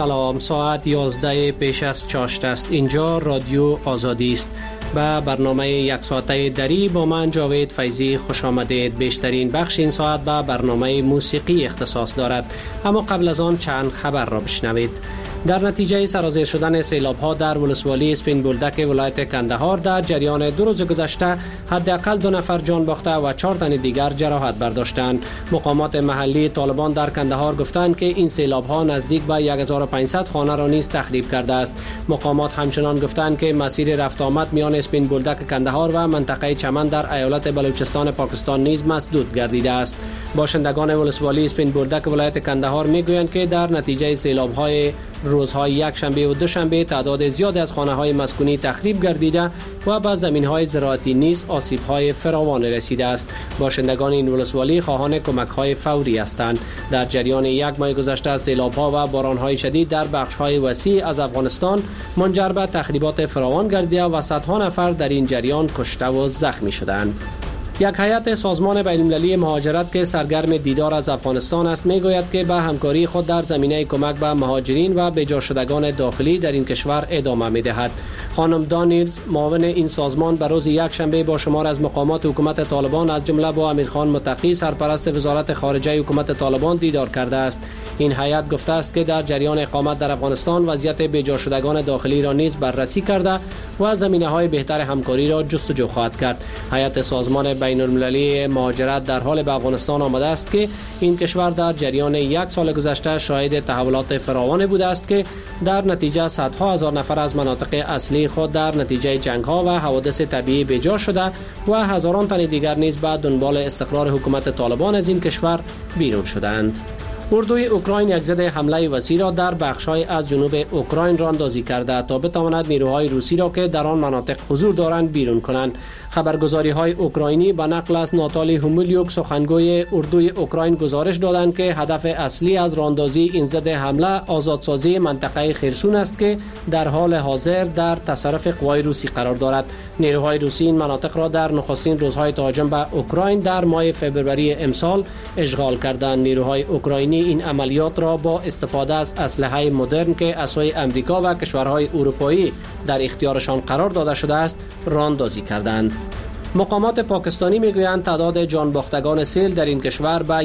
سلام، ساعت 11 پیش از چاشت است. اینجا رادیو آزادی است. به برنامه یک ساعته دری با من جاوید فیضی خوش آمدید. بیشترین بخش این ساعت به برنامه موسیقی اختصاص دارد، اما قبل از آن چند خبر را بشنوید. در نتیجه سرازیر شدن سیلاب‌ها در ولسوالی اسپین بولدک ولایت کندهار در جریان 2 روز گذشته حداقل 2 نفر جان باخته و 4 تن دیگر جراحت برداشتند. مقامات محلی طالبان در کندهار گفتند که این سیلاب‌ها نزدیک به 1500 خانه را نیز تخریب کرده است. مقامات همچنان گفتند که مسیر رفت آمد میان اسپین بولدک کندهار و منطقه چمن در ایالت بلوچستان پاکستان نیز مسدود گردیده است. باشندگان ولسوالی اسپین بولدک ولایت کندهار میگویند که در نتیجه سیلاب‌های روزهای یک شنبه و دوشنبه تعداد زیادی از خانه‌های مسکونی تخریب گردیده و به زمین‌های زراعتی نیز آسیب‌های فراوان رسیده است. باشندگان این ولسوالی خواهان کمک‌های فوری هستند. در جریان یک ماه گذشته سیلاب‌ها و باران‌های شدید در بخش‌های وسیع از افغانستان منجر به تخریبات فراوان گردیده و صدها نفر در این جریان کشته و زخمی شدند. یک هیئت سازمان بین‌المللی مهاجرت که سرگرم دیدار از افغانستان است میگوید که به همکاری خود در زمینه کمک به مهاجرین و بجا شدگان داخلی در این کشور ادامه می‌دهد. خانم دانیلز معاون این سازمان به روز یک شنبه با شمار از مقامات حکومت طالبان از جمله با امیرخان متقی سرپرست وزارت خارجه حکومت طالبان دیدار کرده است. این هیئت گفته است که در جریان اقامت در افغانستان وضعیت بجا شدگان داخلی را نیز بررسی کرده و زمینه‌های بهتر همکاری را جستجو خواهد کرد. هیئت سازمان بین‌المللی مهاجرت در حال به افغانستان آمده است که این کشور در جریان 1 سال گذشته شاهد تحولات فراوان بوده است که در نتیجه صدها هزار نفر از مناطق اصلی خود در نتیجه جنگ‌ها و حوادث طبیعی بجا شده و هزاران تن دیگر نیز به دنبال استقرار حکومت طالبان از این کشور بیرون شدند. اردوی اوکراین یک ضد حمله وسیع را در بخش‌های از جنوب اوکراین راندازی کرده تا بتواند نیروهای روسی را که در آن مناطق حضور دارند بیرون کنند. خبرگزاری‌های اوکراینی به نقل از ناتالی هومیلیوک سخنگوی اردوی اوکراین گزارش دادند که هدف اصلی از راندازی این ضد حمله آزادسازی منطقه خرسون است که در حال حاضر در تصرف قوای روسی قرار دارد. نیروهای روسی این مناطق را در نخستین روزهای تهاجم به اوکراین در ماه فوریه امسال اشغال کردند. نیروهای اوکراینی این عملیات را با استفاده از اسلحه مدرن که اسلحه امریکا و کشورهای اروپایی در اختیارشان قرار داده شده است راندازی کردند. مقامات پاکستانی میگویند تعداد جان باختگان سیل در این کشور به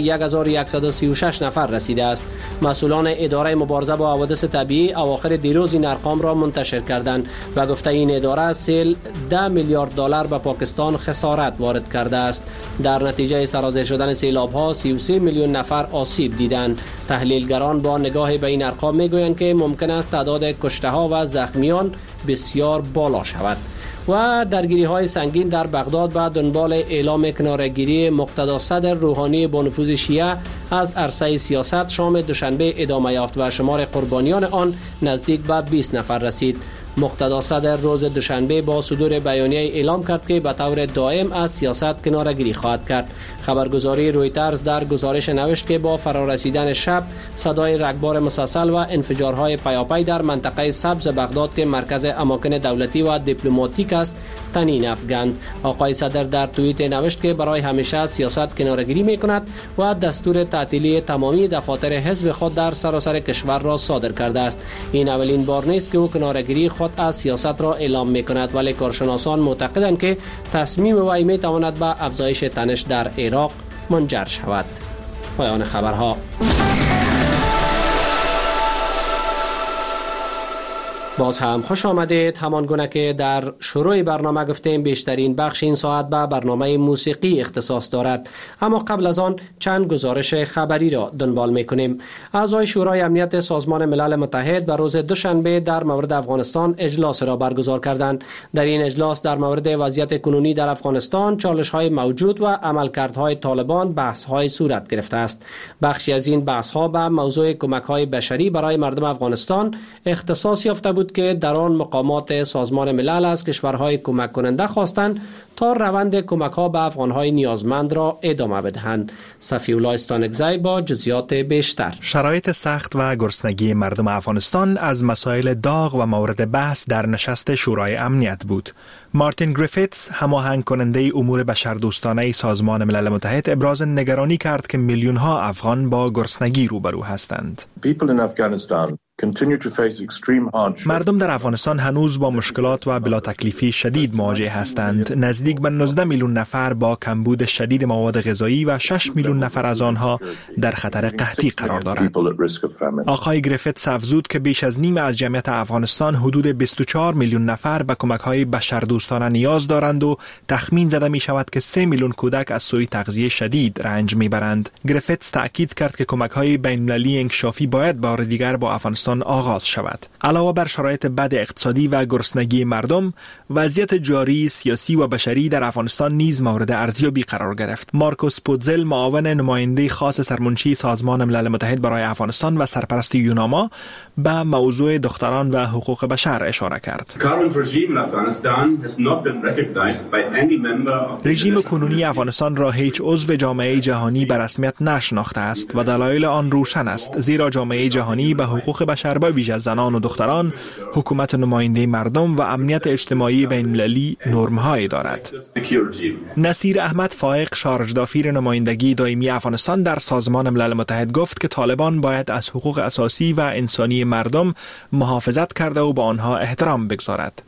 1136 نفر رسیده است. مسئولان اداره مبارزه با حوادث طبیعی اواخر دیروز این ارقام را منتشر کردند و گفته این اداره سیل 10 میلیارد دلار به پاکستان خسارت وارد کرده است. در نتیجه سرازیر شدن سیلاب‌ها 33 میلیون نفر آسیب دیدند. تحلیلگران با نگاه به این ارقام میگویند که ممکن است تعداد کشته‌ها و زخمیان بسیار بالا شود. و درگیری‌های سنگین در بغداد به دنبال اعلام کناره‌گیری مقتدا صدر روحانی با نفوذ شیعه از عرصه سیاست شام دوشنبه ادامه یافت و شمار قربانیان آن نزدیک به 20 نفر رسید. مقتدا صدر روز دوشنبه با صدور بیانیه اعلام کرد که به طور دائم از سیاست کناره‌گیری خواهد کرد. خبرگزاری رویترز در گزارش نوشت که با فرارسیدن شب صدای رگبار مسلسل و انفجارهای پیاپی در منطقه سبز بغداد که مرکز اماکن دولتی و دیپلماتیک است طنین افکند. آقای صدر در توییت نوشت که برای همیشه سیاست کناره‌گیری می‌کند و دستور تعطیلی تمامی دفاتر حزب خود در سراسر کشور را صادر کرده است. این اولین بار نیست که او کناره‌گیری خود از سیاست را اعلام می‌کند، ولی کارشناسان معتقدند که تصمیم وی می‌تواند به افزایش تنش در عراق منجر شود. پایان خبرها. باز هم خوش آمدید. همان گونه که در شروع برنامه گفتیم بیشترین بخش این ساعت به برنامه موسیقی اختصاص دارد، اما قبل از آن چند گزارش خبری را دنبال میکنیم. اعضای شورای امنیت سازمان ملل متحد به روز دوشنبه در مورد افغانستان اجلاس را برگزار کردند. در این اجلاس در مورد وضعیت کنونی در افغانستان، چالش‌های موجود و عملکردهای طالبان بحث‌های صورت گرفته است. بخشی از این بحث‌ها به موضوع کمک‌های بشری برای مردم افغانستان اختصاص یافته بود که در آن مقامات سازمان ملل از کشورهای کمک کننده خواستند تا روند کمک‌ها به افغان‌های نیازمند را ادامه بدهند. صفی‌الله استانکزی با جزئیات بیشتر. شرایط سخت و گرسنگی مردم افغانستان از مسائل داغ و مورد بحث در نشست شورای امنیت بود. مارتین گریفیتس، هماهنگ کننده امور بشردوستانه سازمان ملل متحد، ابراز نگرانی کرد که میلیون‌ها افغان با گرسنگی روبرو هستند. مردم در افغانستان هنوز با مشکلات و بلا تکلیفی شدید مواجه هستند. نزدیک به 19 میلیون نفر با کمبود شدید مواد غذایی و 6 میلیون نفر از آنها در خطر قحطی قرار دارند. آقای گریفیتس افزود که بیش از نیم از جمعیت افغانستان حدود 24 میلیون نفر به کمک‌های بشردوستانه نیاز دارند و تخمین زده می شود که 3 میلیون کودک از سوی تغذیه شدید رنج میبرند. گریفیتس تأکید کرد که کمک‌های بین‌المللی انکشافی باید بار دیگر با افغانستان آغاز شود. علاوه بر شرایط بد اقتصادی و گرسنگی مردم، وضعیت جاری سیاسی و بشری در افغانستان نیز مورد ارزیابی قرار گرفت. مارکوس پودزل، معاون نماینده خاص سرمنشی سازمان ملل متحد برای افغانستان و سرپرست یوناما، به موضوع دختران و حقوق بشر اشاره کرد. رژیم کنونی افغانستان را هیچ عضو جامعه جهانی به رسمیت نشناخته است و دلایل آن روشن است، زیرا جامعه جهانی به حقوق بشر به ویژه زنان و دختران، حکومت نماینده مردم و امنیت اجتماعی بین‌المللی نرم‌هایی دارد. نصیر احمد فائق، شارژدافیر نمایندگی دائمی افغانستان در سازمان ملل متحد، گفت که طالبان باید از حقوق اساسی و انسانی مردم محافظت کرده و به آنها احترام بگذارد.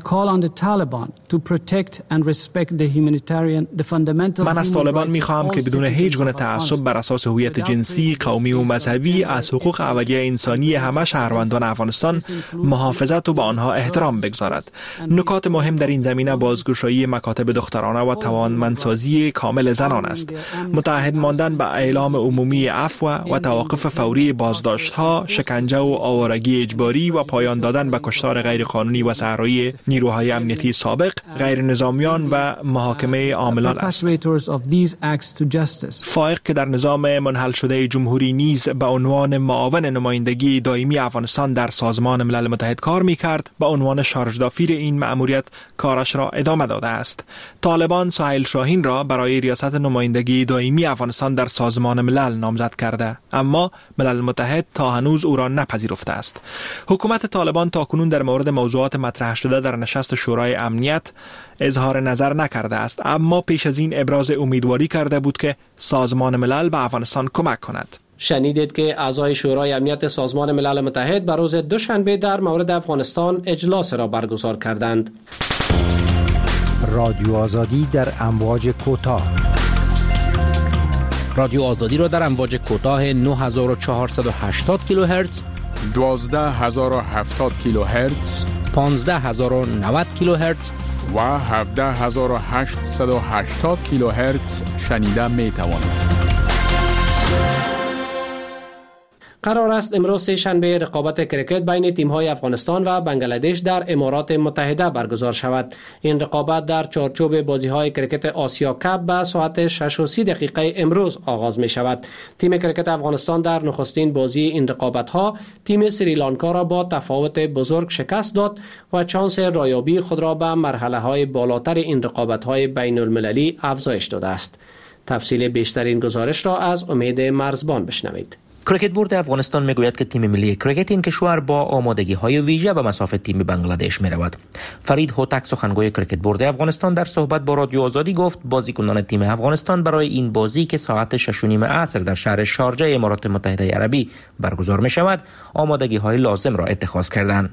من از طالبان می‌خواهم که بدون هیچ گونه تعصب بر اساس هویت جنسی، قومی و مذهبی از حقوق اولیه انسانی همه شهروندان افغانستان محافظت و به آنها احترام بگذارد. نکات مهم در این زمینه بازگشایی مکاتب دخترانه و توانمندسازی کامل زنان است. متعهد ماندن به اعلام عمومی عفو و توقف فوری بازداشت‌ها، شکنجه و آوارگی اجباری و پایان دادن به کشتار غیرقانونی و صحرایی نیروهای امنیتی سابق، غیر نظامیان و محاکمه عاملان است. فائق که در نظام منحل شده جمهوری نیز به عنوان معاون نمایندگی دائمی افغانستان در سازمان ملل متحد کار می‌کرد، به عنوان شارژدافیر این مأموریت کارش را ادامه داده است. طالبان سهیل شاهین را برای ریاست نمایندگی دائمی افغانستان در سازمان ملل نامزد کرده، اما ملل متحد تا هنوز او را نپذیرفته است. حکومت طالبان تاکنون در مورد موضوعات مطرح شده در نشست شورای امنیت اظهار نظر نکرده است، اما پیش از این ابراز امیدواری کرده بود که سازمان ملل به افغانستان کمک کند. شنیدید که اعضای شورای امنیت سازمان ملل متحد بر روز دوشنبه در مورد افغانستان اجلاس را برگزار کردند. رادیو آزادی در امواج کوتاه. رادیو آزادی را در امواج کوتاه 9480 کیلوهرتز، 12070 کیلوهرتز، 15090 کیلوهرتز و 17880 کیلوهرتز شنیده می توانید. قرار است امروز شنبه رقابت کرکت بین تیم‌های افغانستان و بنگلادش در امارات متحده برگزار شود. این رقابت در چارچوب بازی‌های کرکت آسیا کاپ به ساعت 6:30 امروز آغاز می شود. تیم کرکت افغانستان در نخستین بازی این رقابت‌ها تیم سریلانکا را با تفاوت بزرگ شکست داد و چانس رایابی خود را به مرحله‌های بالاتر این رقابت‌های بین‌المللی افزایش داده است. تفصیل بیشترین گزارش را از امید مرزبان بشنوید. کرکت بورد افغانستان میگوید که تیم ملی کرکت این کشور با آمادگی‌های ویژه به مسافت تیم بنگلادش می‌رود. فرید هوتک، سخنگوی کرکت بورد افغانستان، در صحبت با رادیو آزادی گفت بازیکنان تیم افغانستان برای این بازی که ساعت 6:30 عصر در شهر شارجه امارات متحده عربی برگزار می‌شود، آمادگی‌های لازم را اتخاذ کردند.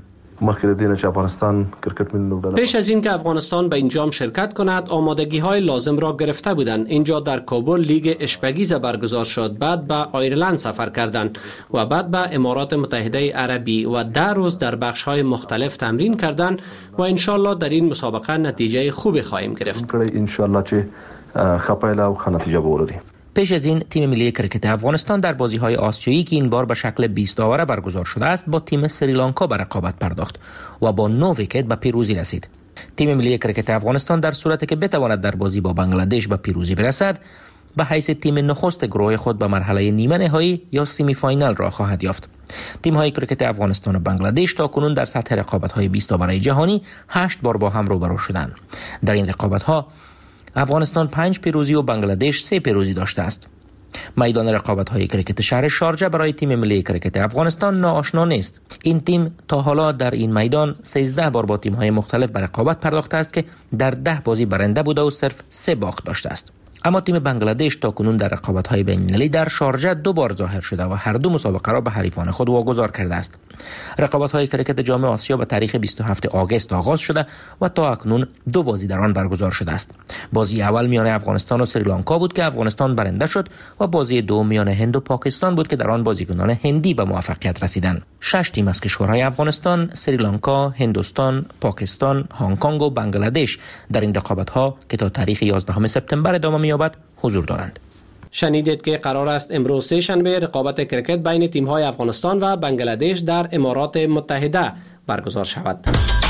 پیش از این که افغانستان به این جام شرکت کند آمادگی‌های لازم را گرفته بودند. اینجا در کابل لیگ اشپگیز برگزار شد، بعد به آیرلند سفر کردند و بعد به امارات متحده عربی و 10 روز در بخش‌های مختلف تمرین کردند و انشالله در این مسابقه نتیجه خوبی خواهیم گرفت. انشالله چه خپایله او نتیجه بوردی. پیش از این تیم ملی کرکت افغانستان در بازی‌های آسیایی که این بار به شکل 20 داوره برگزار شده است با تیم سریلانکا به رقابت پرداخت و با 9 ویکت به پیروزی رسید. تیم ملی کرکت افغانستان در صورتی که بتواند در بازی با بنگلادش به پیروزی برسد، به حیث تیم نخست گروه خود به مرحله نیمه نهایی یا سمی فاینال را خواهد یافت. تیم‌های کرکت افغانستان و بنگلادش تاکنون در سطح رقابت‌های 20 داوره جهانی 8 بار با هم روبرو شدند. در این رقابت‌ها افغانستان 5 پیروزی و بنگلادش 3 پیروزی داشته است. میدان رقابت‌های کرکت شهر شارجه برای تیم ملی کرکت افغانستان ناآشنا نیست. این تیم تا حالا در این میدان 13 بار با تیم‌های مختلف به رقابت پرداخته است که در 10 بازی برنده بوده و صرف 3 باخت داشته است. اما تیم بنگلادش تاکنون در رقابت‌های بین‌المللی در شارجه 2 بار ظاهر شده و هر دو مسابقه را به حریفان خود واگذار کرده است. رقابت‌های کرکت جام آسیا به تاریخ 27 آگوست آغاز شده و تا اکنون 2 بازی در آن برگزار شده است. بازی اول میان افغانستان و سریلانکا بود که افغانستان برنده شد و بازی دوم میان هند و پاکستان بود که در آن بازیکنان هندی به موفقیت رسیدند. 6 تیم از کشورهای افغانستان، سریلانکا، هندوستان، پاکستان، هنگ کنگ و بنگلادش در این رقابت‌ها که تا تاریخ 11 سپتامبر ادامه می‌یابد حضور دارند. شنیدید که قرار است امروز سه شنبه رقابت کرکت بین تیم‌های افغانستان و بنگلادش در امارات متحده برگزار شود.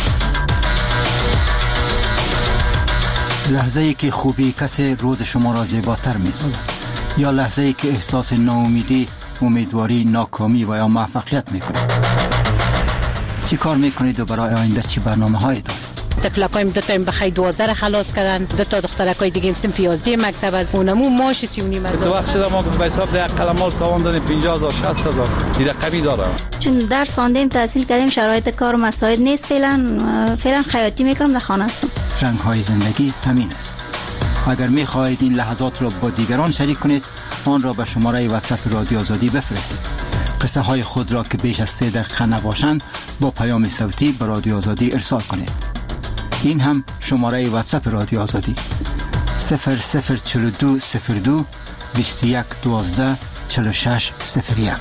لحظه‌ای که خوبی کسی روز شما را زیباتر می‌سازد یا لحظه‌ای که احساس ناامیدی، امیدواری، ناکامی و یا موفقیت می‌کنید. چی کار می‌کنید و برای آینده چی برنامه‌هایی دارید؟ تفلقایم 2 تایم بخیر 12 خلاص کردن، 2 تا دخترکای دیگه صنف 11 مکتب از اونمو ماش 3.5 از تو وقت شده ما به حساب ده قلمال تاوان دادیم 50000 60000 این رقمی داره. چون درس خواندیم تحصیل کردیم شرایط کار و مساعد نیست، فعلا خیاطی میکنم در خانه هستم. رنگ‌های زندگی همین است. اگر می‌خواهید این لحظات را با دیگران شریک کنید آن را به شماره واتساپ رادیو آزادی بفرستید. قصه های خود را که بیش از 3 دقیقه نباشند با پیام صوتی به رادیو آزادی ارسال کنید. این هم شماره واتساپ رادیو آزادی 004202 2112 4601.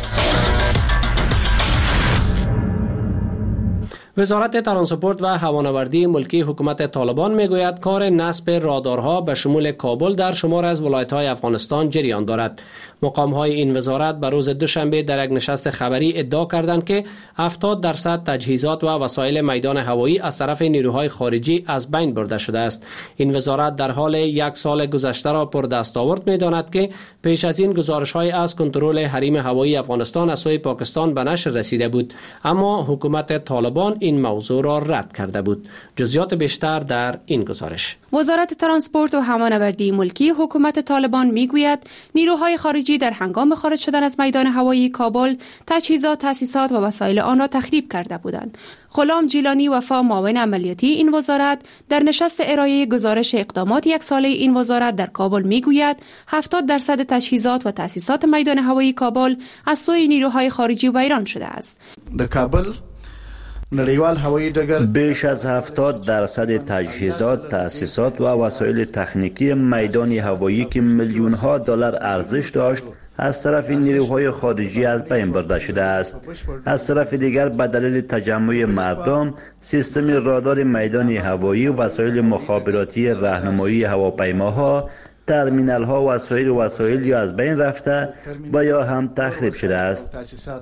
وزارت ترانسپورت و هوانوردی ملکی حکومت طالبان میگوید کار نصب رادارها به شمول کابل در شمار از ولایت‌های افغانستان جریان دارد. مقام‌های این وزارت به روز دوشنبه در یک نشست خبری ادعا کردند که 70% تجهیزات و وسایل میدان هوایی از طرف نیروهای خارجی از بین برده شده است. این وزارت در حال 1 سال گذشته را پر دستاورد می‌داند که پیش از این گزارش‌های از کنترل حریم هوایی افغانستان از سوی پاکستان به نشر رسیده بود، اما حکومت طالبان این موضوع را رد کرده بود. جزئیات بیشتر در این گزارش. وزارت ترانسپورت و هوانوردی ملکی حکومت طالبان میگوید نیروهای خارجی در هنگام خارج شدن از میدان هوایی کابل تجهیزات، تأسیسات و وسایل آن را تخریب کرده بودند. غلام جیلانی وفا، معاون عملیاتی این وزارت، در نشست ارائه گزارش اقدامات 1 ساله این وزارت در کابل میگوید 70% تجهیزات و تأسیسات میدان هوایی کابل از سوی نیروهای خارجی ویران شده است. در کابل نړیوال هوایی ډګر بیش از 70% تجهیزات، تأسیسات و وسایل تکنیکی میدان هوایی که میلیون ها دلار ارزش داشت از طرف نیروهای خارجی از بین برده شده است. از طرف دیگر به دلیل تجمع مردم سیستم رادار میدان هوایی و وسایل مخابراتی راهنمایی هواپیماها، ترمینال ها و سایر وسایل یا از بین رفته و یا هم تخریب شده است.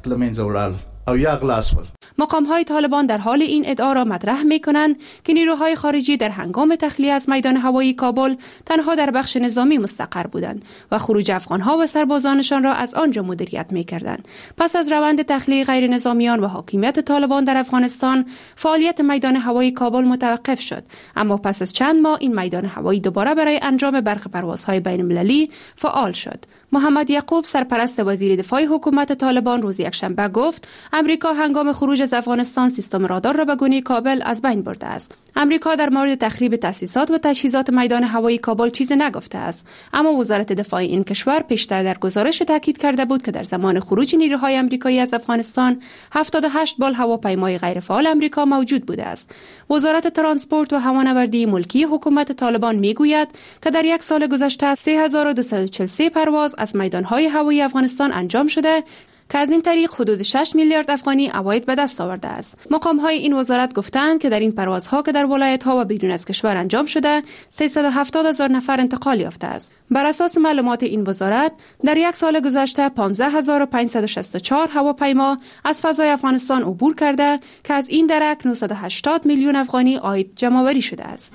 مقام‌های طالبان در حال این ادعا را مطرح می‌کنند که نیروهای خارجی در هنگام تخلیه از میدان هوایی کابل تنها در بخش نظامی مستقر بودند و خروج افغان‌ها و سربازانشان را از آنجا مدیریت می‌کردند. پس از روند تخلیه غیر نظامیان و حاکمیت طالبان در افغانستان، فعالیت میدان هوایی کابل متوقف شد، اما پس از چند ماه این میدان هوایی دوباره برای انجام برخی پروازهای بین‌المللی فعال شد. محمد یعقوب، سرپرست وزیر دفاع حکومت طالبان، روز یکشنبه گفت امریکا هنگام خروج از افغانستان سیستم رادار را به گونه کابل از بین برده است. امریکا در مورد تخریب تأسیسات و تجهیزات میدان هوایی کابل چیزی نگفته است، اما وزارت دفاع این کشور پیشتر در گزارش تاکید کرده بود که در زمان خروج نیروهای آمریکایی از افغانستان 78 بال هواپیمای غیرفعال آمریکا موجود بوده است. وزارت ترانسپورت و هوانوردی ملکی حکومت طالبان میگوید که در 1 سال گذشته 3243 پرواز از میدان‌های هوایی افغانستان انجام شده که از این طریق حدود 6 میلیارد افغانی عواید به دست آورده است. مقام‌های این وزارت گفتند که در این پروازها که در ولایت‌ها و بیرون از کشور انجام شده 370,000 نفر انتقال یافته است. بر اساس معلومات این وزارت در 1 سال گذشته 15564 هواپیما از فضای افغانستان عبور کرده که از این درک 980 میلیون افغانی عاید جمع‌آوری شده است.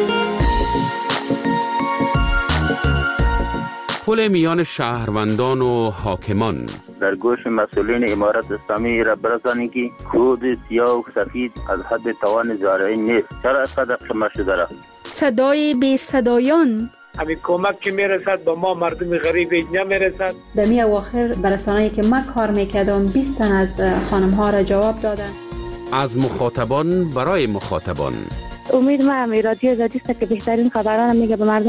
پل میان شهروندان و حاکمان در گوش مسئولین امارت اسلامی را برسانید که کود سیاه و سفید از حد توان زارعین نیست. چرا اینقدر شما شده را؟ صدای بی صدایان همین کمک که میرسد با ما مردم غریب نمیرسد. در می اواخر برسانه‌ای که من کار میکردم 20 تن از خانم ها را جواب دادن. از مخاطبان برای مخاطبان. امید ما رادیو آزادی است که بهترین خبران میگه به مردم.